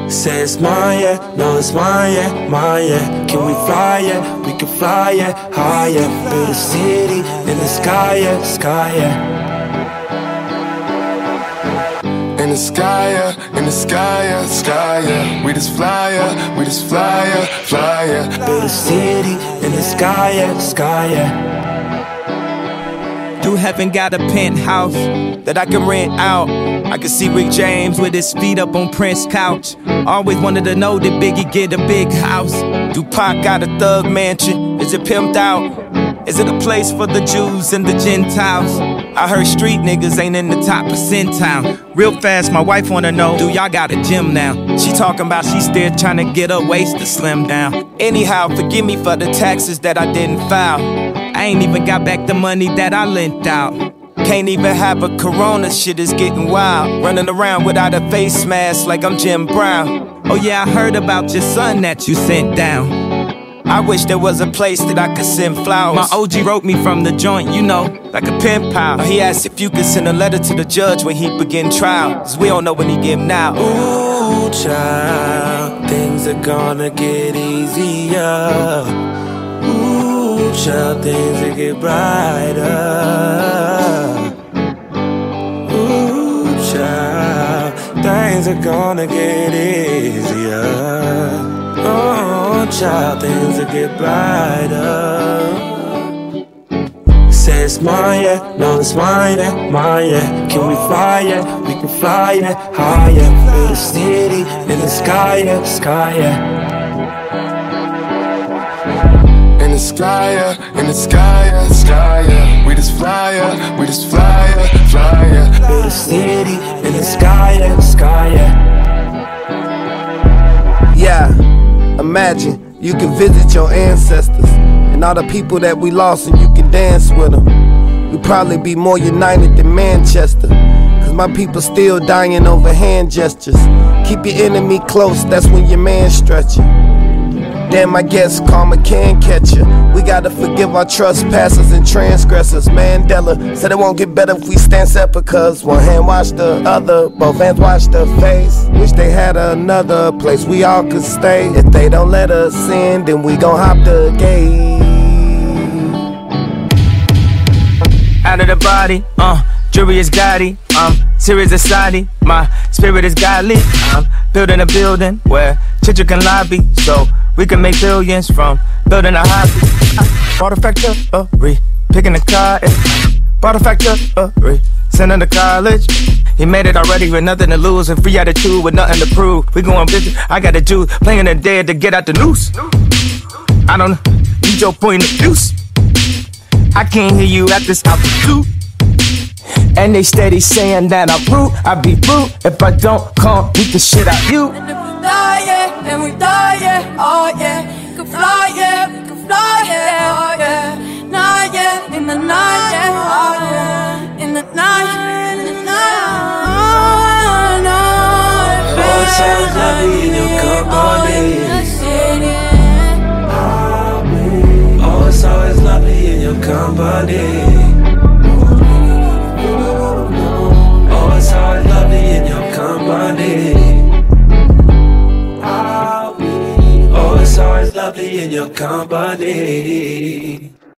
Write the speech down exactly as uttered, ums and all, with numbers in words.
Say it's mine, yeah, no it's mine, yeah, mine, yeah. Can we fly, yeah, we can fly, yeah, higher. Build a city in the sky, yeah, sky, yeah. In the sky, yeah, in the sky, yeah, sky, yeah. We just fly, yeah, we just fly, yeah, fly, yeah. Build a city in the sky, yeah, sky, yeah. You haven't got a penthouse that I can rent out. I can see Rick James with his feet up on Prince's couch. Always wanted to know, did Biggie get a big house? Do Pac got a thug mansion? Is it pimped out? Is it a place for the Jews and the Gentiles? I heard street niggas ain't in the top percentile. Real fast, my wife wanna know, do y'all got a gym now? She talking about she still trying to get her waist to slim down. Anyhow, forgive me for the taxes that I didn't file. I ain't even got back the money that I lent out. Can't even have a corona, shit is getting wild. Running around without a face mask like I'm Jim Brown. Oh yeah, I heard about your son that you sent down. I wish there was a place that I could send flowers. My O G wrote me from the joint, you know, like a pen pal. He asked if you could send a letter to the judge when he begin trial, cause we don't know when he get him now. Ooh, child, things are gonna get easier. Ooh, child, things will get brighter. Ooh, child, things are gonna get easier. Oh, child, things will get brighter. Say it's mine, yeah, no it's mine, yeah, mine, yeah. Can we fly, yeah, we can fly, yeah, higher. Build a city in the sky, yeah, sky, yeah. In the sky, yeah, in the sky, yeah, sky, yeah. We just fly, yeah, we just fly, yeah, fly, yeah. Build a city in the sky, yeah, sky, yeah. Yeah, imagine you can visit your ancestors and all the people that we lost, and you can dance with them. We'd probably be more united than Manchester, cause my people still dying over hand gestures. Keep your enemy close, that's when your man stretching. Damn, I guess karma can catch you. We gotta forgive our trespassers and transgressors. Mandela said it won't get better if we stand separate, cause one hand wash the other, both hands wash the face. Wish they had another place we all could stay. If they don't let us in, then we gon' hop the gate. Out of the body, uh, jury is Gotti, um, serious society, my spirit is godly. I'm building a building where children can lobby, so we can make billions from building a hobby. Bought a factory, picking a car, eh. Bought a factory, sending to college. He made it already with nothing to lose, and free attitude with nothing to prove. We going busy, I got a Jew playing the dead to get out the noose. I don't need your point of view. I can't hear you at this altitude. And they steady saying that I'm rude. I be rude if I don't come beat the shit out you. And if we die, yeah, and we die, yeah, oh yeah. We can fly, yeah, we can fly, yeah, oh yeah. Night, yeah, in the night, yeah, oh yeah. In the night, in the night, oh no. Oh, it sounds lovely in your company. Oh, it's always lovely in your company. Oh, it's always lovely in your company. Oh, it's always lovely in your company.